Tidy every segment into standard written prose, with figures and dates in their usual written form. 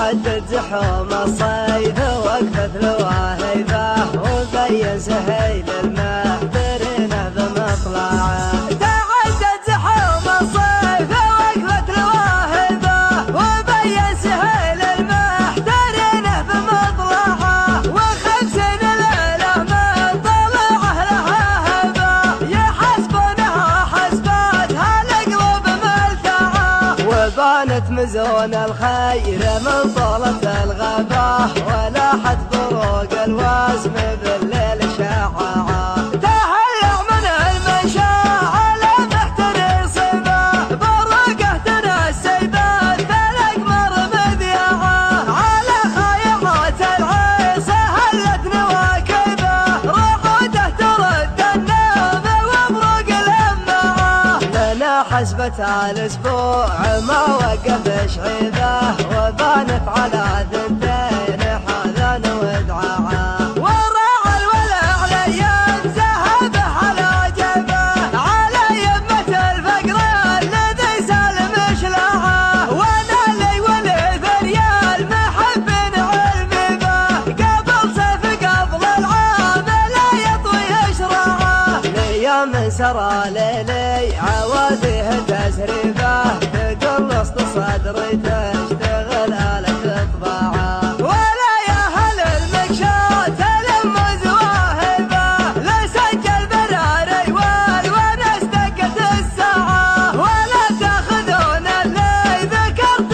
تعدد زحوم الصيف وقفت الواهبة وبين سهيل المحترين بمطلعه. تعدد زحوم الصيف وقفت الواهبة وبين سهيل المحترين بمطلعه. وخمس ليلة من طلعه لها هبة يحسبونها حسباتها القلوب ملتعه. وبانت مزون الخير من طولة الغابة ولاحت بروق الوسم بالليل شعاعة. تهلع من المنشا على محتري صبا بروقه تنسي بالفلك مر مذيعة. على خيرات العيسى هلت نواكبه رعوده ترد النوم وبروق الامعة. لنا حسبة الاسبوع ما وقف شعيبه وبانت على ثنتين حزن ودعاعه. وراعى الولع ليام ذهبه على جبه على يمة الفقر الذي سالم شلعه. وانا لي ولي فريال محب علمي به قبل صيف قبل العام لا يطوي اشرعه. ليام سرى ليلي عواديه تسريبه تقلص صدري تشتغل آلة طباعه. ولا يا هل المكشات لمز واهبه لسجل براري والونس دقت الساعه. ولا تاخذون اللي ذكرت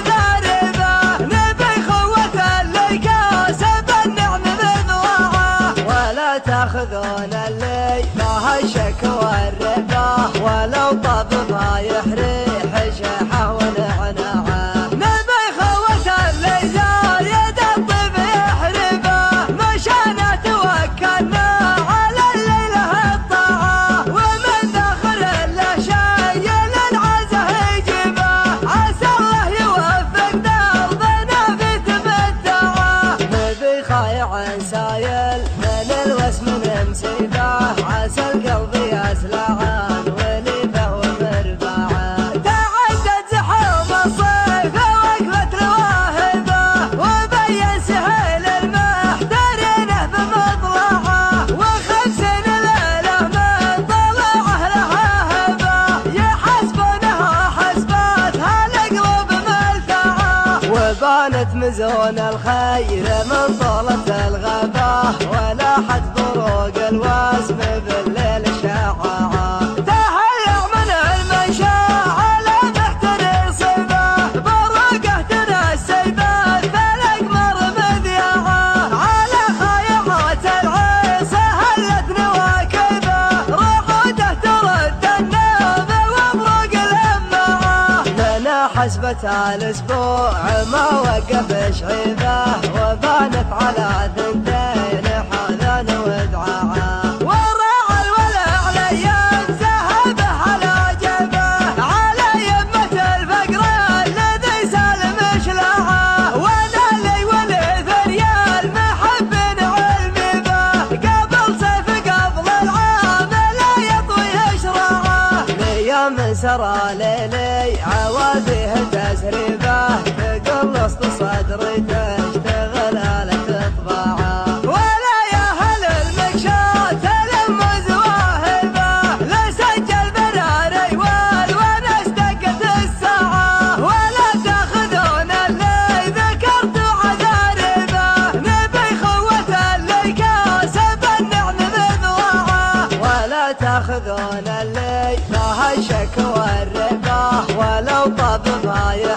عذاربه نبي خوة اللي كاسب النعم بضواعه. ولا تاخذون اللي فيها الشك والربا ولو طب ما يحريح شحه ونعناعه. نبي خوة اللي زايد الطب يحربه مشانا توكلنا على اللي له الطاعه. ومن داخل له شي للعزه يجيبه عسى الله يوفق دربنا في تمتعه. نبي خايع سايل من الوسم نمسيبه عسى القلب يسلعان وليفه ومربعه. تعدد زحوم الصيف وقفت الواهبه وبين سهيل المحترين بمطلعه. وخمس ليله من طلعه لها هبه يحسبونها حسباتها القلوب ملتعه. وبانت مزون الخير من طولة الغابة ولاحت بروق الوسم بالليل شعاعة. تهلع من المنشا على محتري صبا بروقه تنسي بالفلك مر مذيعة. على خيرات العيسى هلت نواكبه رعوده ترد النوم وبروق الامعة. لنا حسبة الاسبوع ما وقف شعيبه وبانت على ثنتين حزن ودعاعه. وراعى الولع ليام ذهبه على جبه على يمة الفقر الذي سالم شلعه. وانا لي ولي فريال محب علمي به قبل صيف قبل العام لا يطوي اشرعه. ليام سرى ليلي عواديه تسريبه تقلص صدري تشتغل آلة طباعه. ولا يا هل المكشات لمز واهبه لسجل براري والونس دقت الساعه. ولا تاخذون اللي ذكرت عذاربه نبي خوة اللي كاسب النعم بضواعه. ولا تاخذون اللي فيها الشك والربا ولو طب ما